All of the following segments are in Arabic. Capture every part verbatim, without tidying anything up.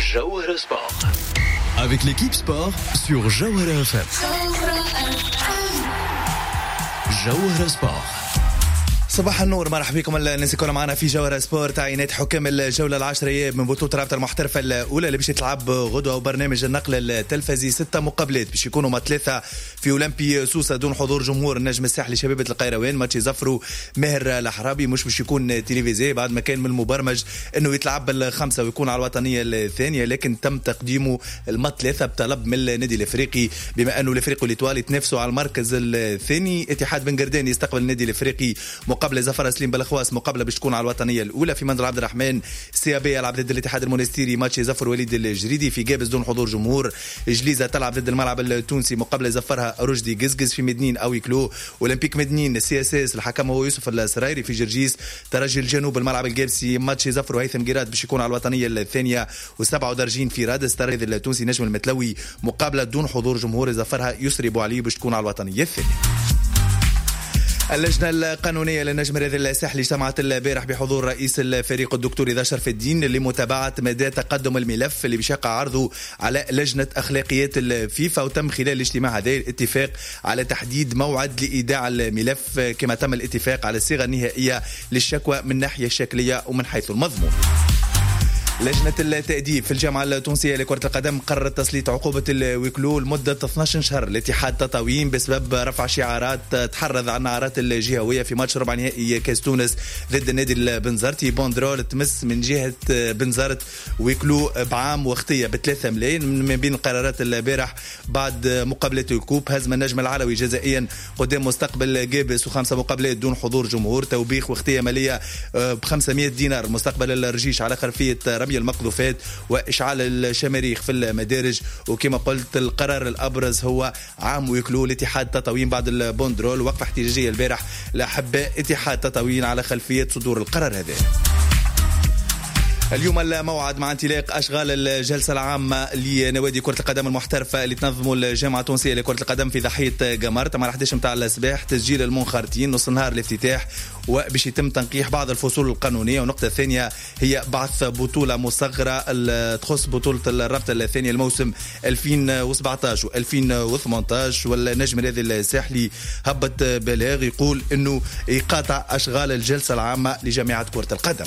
Jawhara Sport. Avec l'équipe sport sur Jawhara F M. Jawhara Sport. صباح النور، مرحبا بكم الناس الكل معنا في جوهرة سبورت. عينات حكام الجولة العشرية من بطولة رابطة المحترفة الأولى اللي باش تلعب غدوة، وبرنامج النقل التلفزي ستة مقابلات باش يكونوا ما ثلاثة في أولمبي سوسة دون حضور جمهور النجم الساحلي شبيبة القيروان. ماتش يزفروا ماهر الحرابي مش باش يكون تلفزيوني بعد ما كان من المبرمج انه يتلعب بالخمسة ويكون على الوطنية الثانية، لكن تم تقديمه الما ثلاثة بطلب من النادي الافريقي، بما انه الافريقي والإيطالي يتنافسوا على المركز الثاني. اتحاد بن قردان يستقبل النادي الافريقي مقابله زفر سليم بالخواس، مقابله باش تكون على الوطنيه الاولى في منزل عبد الرحمن. سي بي يلعب ضد الاتحاد المونستيري، ماتش زفر وليد الجريدي في جابس دون حضور جمهور. جليزه تلعب ضد الملعب التونسي، مقابله زفرها رشدي قزقز في مدنين او يكلو. اولمبيك مدنين سي اس اس الحكم هو يوسف السرايري في جرجيس. ترجي الجنوب الملعب الجابسي، ماتش زفر وهيثم جيراد باش يكون على الوطنيه الثانيه. وسبعه درجين في رادس ترجي التونسي نجم المتلوي، مقابله دون حضور جمهور زفرها يسري بو علي باش تكون على الوطنيه الثانيه. اللجنة القانونية للنجم الرياضي الساحلي اجتمعت البارح بحضور رئيس الفريق الدكتور إذا شرف الدين لمتابعة مدى تقدم الملف اللي بيشقع عرضه على لجنة أخلاقيات الفيفا. وتم خلال الاجتماع هذا الاتفاق على تحديد موعد لإيداع الملف، كما تم الاتفاق على الصيغة النهائية للشكوى من ناحية الشكلية ومن حيث المضمون. لجنة التأديب في الجامعة التونسية لكرة القدم قررت تسليط عقوبة الويكلو لمدة اثنا عشر شهر لاتحاد تطاوين بسبب رفع شعارات تحرض على النعرات الجهوية في ماتش ربع نهائي كاس تونس ضد النادي البنزرتي. بوندرول تمس من جهة بنزرت ويكلو بعام واختية بثلاثة ملايين. من بين القرارات البارح بعد مقابلات الكوب هزم النجم العلوي جزائيا قدام مستقبل جابس وخمسة مقابلات دون حضور جمهور. توبيخ واختية مالية بخمسمائة دينار مستقبل الرجيش على خلفية المقذوفات وإشعال الشماريخ في المدارج. وكما قلت القرار الأبرز هو عام ويكلو لاتحاد تطاوين بعد البوندرول. وقفة احتجاجية البارح لأحباء اتحاد تطاوين على خلفية صدور القرار هذا. اليوم الموعد مع انطلاق أشغال الجلسة العامة لنوادي كرة القدم المحترفة اللي تنظموا الجامعة التونسية لكرة القدم في ضاحية قمر. مع الحداشر متاع الصباح تسجيل المنخرطين، نص نهار الافتتاح وباش يتم تنقيح بعض الفصول القانونية. ونقطة الثانية هي بعث بطولة مصغرة تخص بطولة الرابطة الثانية الموسم ألفين وسبعطاش وألفين وثمانطاش. والنجم الرياضي الساحلي هبط بلاغ يقول انه يقاطع أشغال الجلسة العامة لجامعة كرة القدم.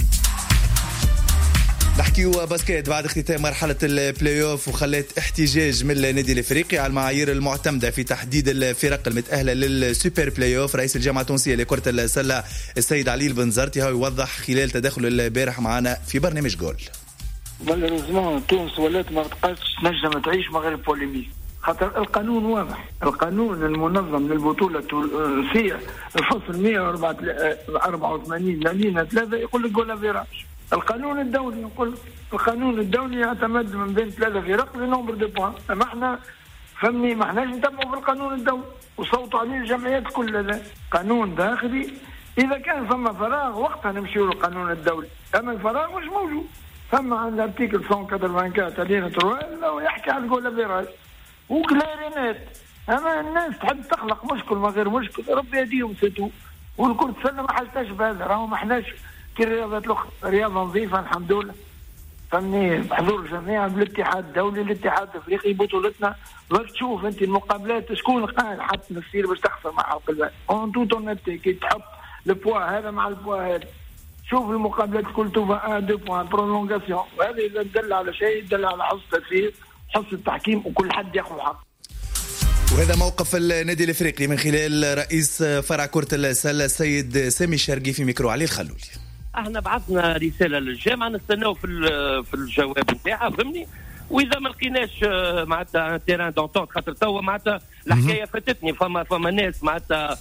نحكيو باسكيت بعد اختتام مرحلة البلاي اوف وخلت احتجاج من النادي الافريقي على المعايير المعتمدة في تحديد الفرق المتأهلة للسوبر بلاي اوف. رئيس الجامعة التونسية لكرة السلة السيد علي البنزرتي هو يوضح خلال تدخل البارح معنا في برنامج جول. مالوريزمون تونس ولات ما بقاش نجم تعيش من غير بوليميك، خاطر القانون واضح. القانون المنظم للبطولة التونسية الفصل مئة وأربعة وثمانين لعلينا ثلاثة يقول لك جول فيراج. القانون الدولي يقول القانون الدولي يعتمد من بين ثلاثة فرق لنمبر دي بوان. ما احنا فهمني ما احناش نتبعوا في القانون الدولي وصوتوا عليه الجمعيات كلها. قانون داخلي اذا كان ثم فراغ وقتها نمشيوا للقانون الدولي، اما الفراغ مش موجود. ثم عند ارتيكل مئة وأربعة وثمانين تالينا تروال يحكي عن الجول فيراج وكلارينات. اما الناس تحب تخلق مشكل ما غير مشكل، ربي يهديهم ستو. والكرة السلة ما حلتاش بهذا، راهو ما احناش كي الرياضات الأخرى رياضة نظيفة الحمد لله. فمني بحضور جميع بالاتحاد الدولي الاتحاد الافريقي بطولتنا. وتشوف انت المقابلات شكون قال حتى نصير باش تخسر مع حلق البال اون تو تونيتي كي تحط البوا هذا مع البوا هذا. شوف المقابلات كل توفا واحد اثنين بوان برولونغاسيون، وهذا اذا دل على شيء دل على حسن تسيير حسن التحكيم وكل حد ياخذ حق. وهذا موقف النادي الافريقي من خلال رئيس فرع كرة السلة السيد سامي الشرقي في ميكرو علي الخلولي. احنا بعثنا رساله للجامعه نستناو في في الجواب نتاعها فهمني. واذا ما لقيناش معناتها تيران دونتونت خاطر توا معناتها الحكايه فاتتني فما فما ناس معناتها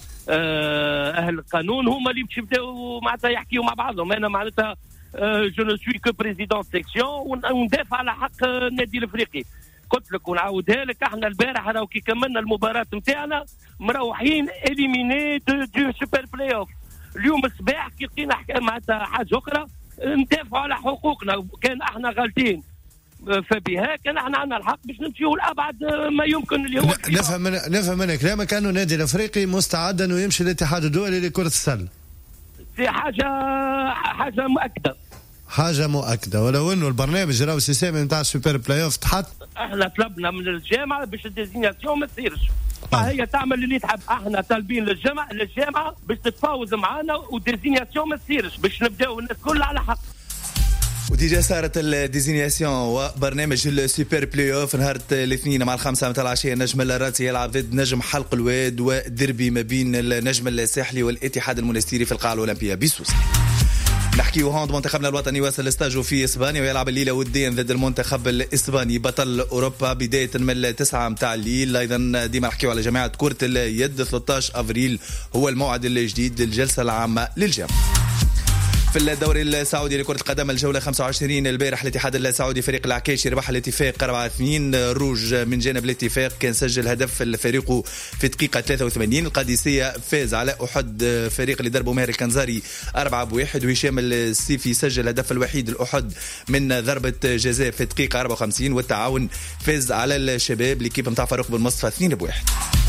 اهل القانون هما اللي باش يبداو معناتها يحكيوا مع بعضهم. انا معناتها جو نو سوي كو بريزيدون سيكسيون وندافع على حق النادي الافريقي. قلت لك ونعاودها لك احنا البارح راهو كي كملنا المباراه نتاعنا مروحين اليميني دو دو سوبر بلاي اوف. اليوم الصباح كي لقينا معناتها حاجه اخرى ندافعوا على حقوقنا. كان احنا غالطين فبها كان احنا عندنا الحق باش نمشيو لابعد ما يمكن اللي هو نفهم من نفهم من كلامك انه النادي الافريقي مستعد انه يمشي للاتحاد الدولي لكره السله. في حاجه حاجه مؤكده حاجه مؤكده، ولو انه البرنامج راهو السيستم نتاع السوبر بلاي اوف تحط. احنا طلبنا من الجامعه باش الديزينياسيون ما تصيرش، هي تعمل اللي تحب. احنا طالبين للجامعه للجامعه باش تتفاوض معنا والديزينياسيون ما تصيرش، باش نبداو الناس كلها على حق. وديجا صارت الديزينياسيون وبرنامج السوبر بلاي اوف نهار الاثنين مع الخمسة متاع العشية. النجم الراسي يلعب ضد نجم حلق الواد، ودربي ما بين النجم الساحلي والاتحاد المنستيري في القاعة الأولمبية بسوسة. نحكي هوند منتخبنا الوطني واصل استاجو في اسبانيا ويلعب الليله وديا ضد المنتخب الاسباني بطل اوروبا بدايه من التسعة متاع الليل. ايضا ديما نحكيو على جماعه كره اليد، ثلاثة عشر افريل هو الموعد الجديد للجلسه العامه للجامعه. في الدوري السعودي لكرة القدم الجولة خمسة وعشرين البارح الاتحاد السعودي فريق العكاشي ربح الاتفاق أربعة اثنين. روج من جانب الاتفاق كان سجل هدف الفريق في دقيقة ثلاثة وثمانين. القادسية فاز على أحد فريق اللي دربه ماهر الكنزاري أربعة بواحد، وهشام السيفي سجل الهدف الوحيد الأحد من ضربة جزاء في دقيقة أربعة وخمسين. والتعاون فاز على الشباب لكيب متاع فاروق بن مصطفى اثنين بواحد.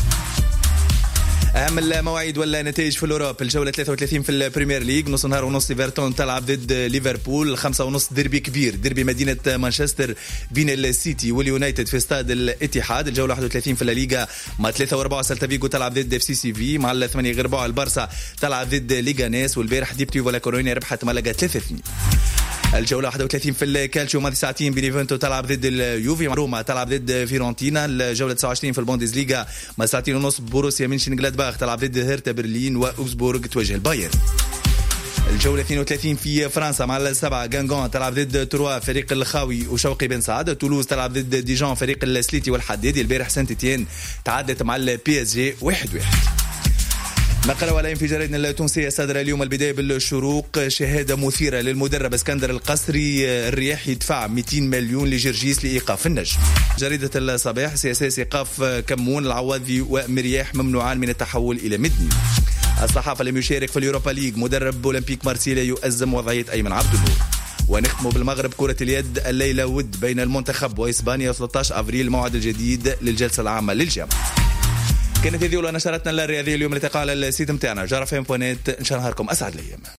أهم المواعيد ولا نتائج في الأوروب. الجولة ثلاثة وثلاثين في البريمير ليج، نص نهار ونص ايفرتون تلعب ضد ليفربول. خمسة ونص ديربي كبير، ديربي مدينة مانشستر بين السيتي واليونايتد في استاد الاتحاد. الجولة واحد وثلاثين في الليغا مع ثلاثة وأربعة سيلتا فيغو تلعب ضد اف سي سي في. مع الثمانية غير ربع البارسا تلعب ضد ليغانيس. والبارح ديبتيفو لا كورونيا ربحت مالاغا ثلاثة اثنين. الجولة واحد وثلاثين في الكالتشيو ماضي ساعتين بينيفنتو تلعب ضد اليوفي. روما تلعب ضد فيرونتينا. الجولة تسعة وعشرين في البوندسليغا مع ساعتين ونص بوروسيا مينشنغلادباخ تلعب ضد هيرتا برلين. وأوزبورغ تواجه البايرن. الجولة اثنين وثلاثين في فرنسا مع السبعة غانغون تلعب ضد تروا فريق الخاوي وشوقي بن سعد. تولوز تلعب ضد ديجون فريق السليتي والحديدي. البارح سانت إتيان تعادلت مع البي اس جي واحد واحد. نقرأ ولا في جريدنا التونسية صدر اليوم البداية بالشروق شهادة مثيرة للمدرب اسكندر القصري. الرياح يدفع مئتين مليون لجرجيس لإيقاف النجم. جريدة الصباح سياسات إيقاف كمون العواذي ومرياح ممنوعان من التحول إلى مدني. الصحافة لم يشارك في اليوروبا ليج. مدرب أولمبيك مارسيليا يؤزم وضعية أيمن عبد النور. ونختم بالمغرب كرة اليد الليلة ود بين المنتخب وإسبانيا ثلاثة عشر أفريل موعد الجديد للجلسة العامة للجامعة. كانت هذه أولى نشرتنا الرياضية اليوم اللي تقال السيت متاعنا جرافين بوانيت. إن شاء الله نهاركم أسعد الأيام.